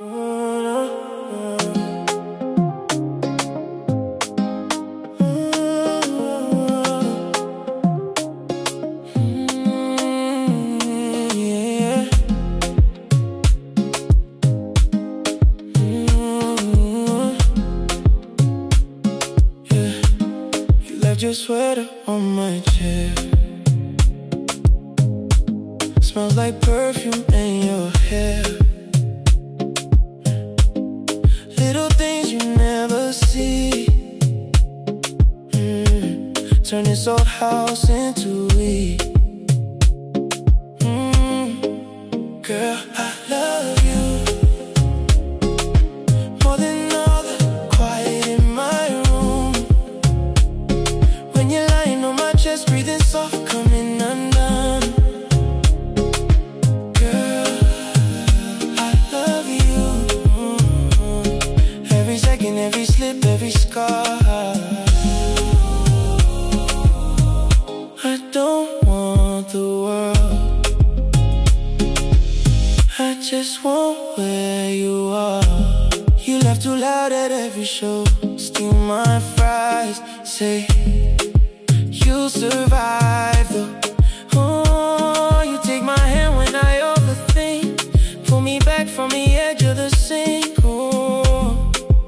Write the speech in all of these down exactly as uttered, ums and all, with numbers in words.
Your sweater on my chair smells like perfume in your hair. Little things you never see, mm. Turn this old house into we. mm. Girl, I love you more than all the quiet in my room. When you're lying on my chest, breathing soft, coming undone. Girl, I love you. Every second, every slip, every scar. I don't want the world, I just want where you are. You laugh too loud at every show, steal my fries, say you'll survive though. Oh, you take my hand when I overthink, pull me back from the edge of the sink. Oh.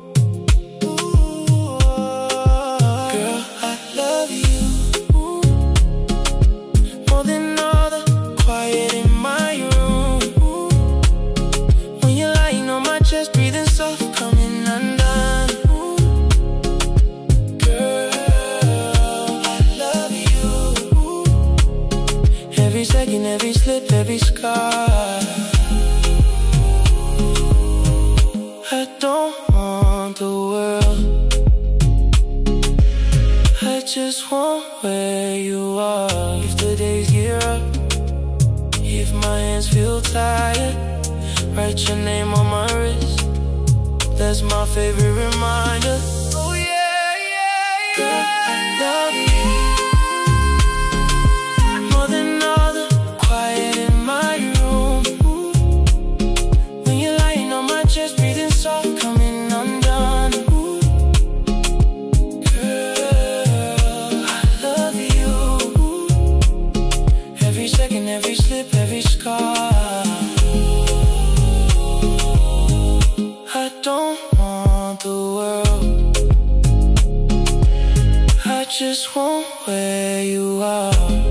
Ooh. Girl, I love you more than all the quiet in my room. When you're lying on my chest, breathing soft, coming undone. Every second, every slip, every scar. I don't want the world, I just want where you are. If the days get rough, if my hands feel tired, write your name on my wrist, that's my favorite reminder. Oh yeah, yeah, yeah. Girl, I love you more than all the quiet in my room. When you're lying on my chest, breathing soft, coming undone. Girl, I love you. Every second, every slip, every scar. I don't want the world, I just want where you are.